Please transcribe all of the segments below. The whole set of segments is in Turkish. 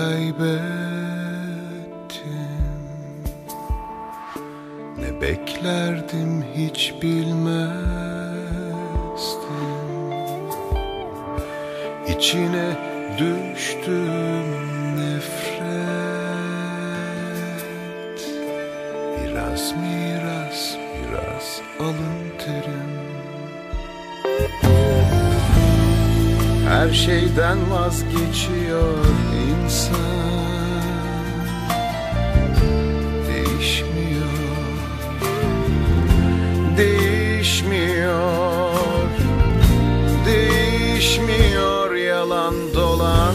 kaybettim, ne beklerdim hiç bilmezdim. İçine düştüm nefret, biraz miras, biraz alın terim. Her şeyden vazgeçiyor insan, değişmiyor, değişmiyor, değişmiyor yalan dolan.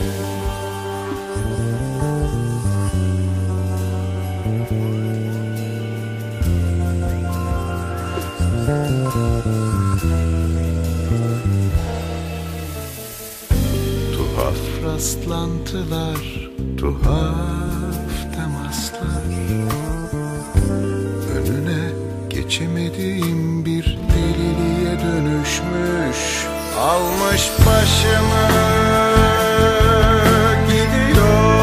Tuhaf rastlantılar, tuhaf temaslar, önüne geçemediğim bir deliliğe dönüşmüş, almış başımı gidiyor.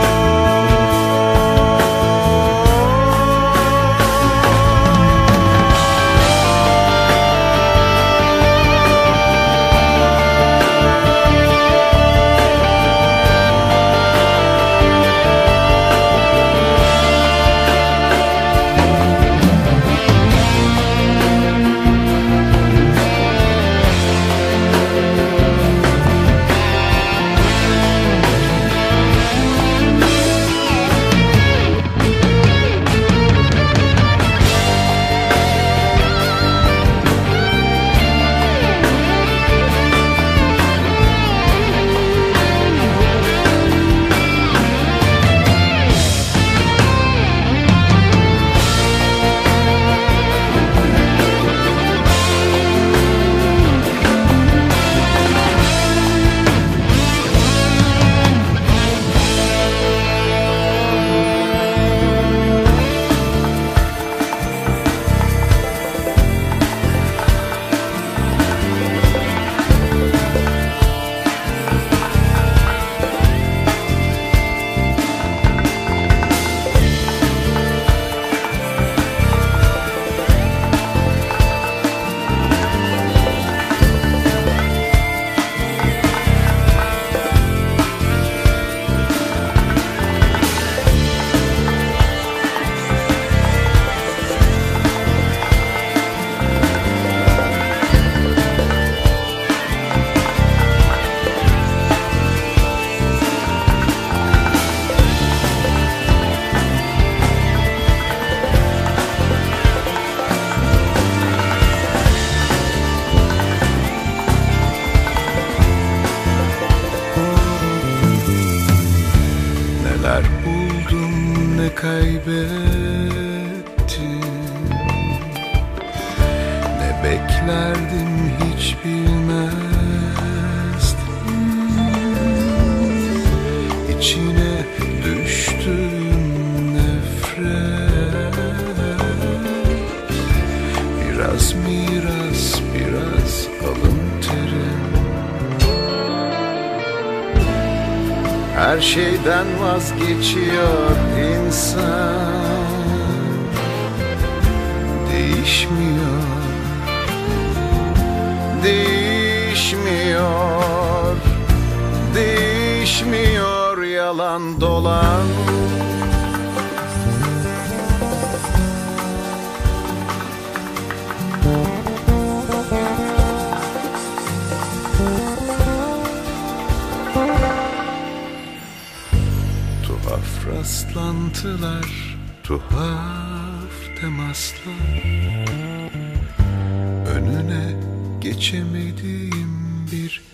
Neler buldum, ne kaybettim, ne beklerdim hiç bilmezdim. İçine düştüm nefret, biraz miras, biraz alın terim. Her şeyden vazgeçiyor insan, değişmiyor, değişmiyor, değişmiyor yalan dolan. Tuhaf rastlantılar, tuhaf temaslar, önüne geçemediğim bir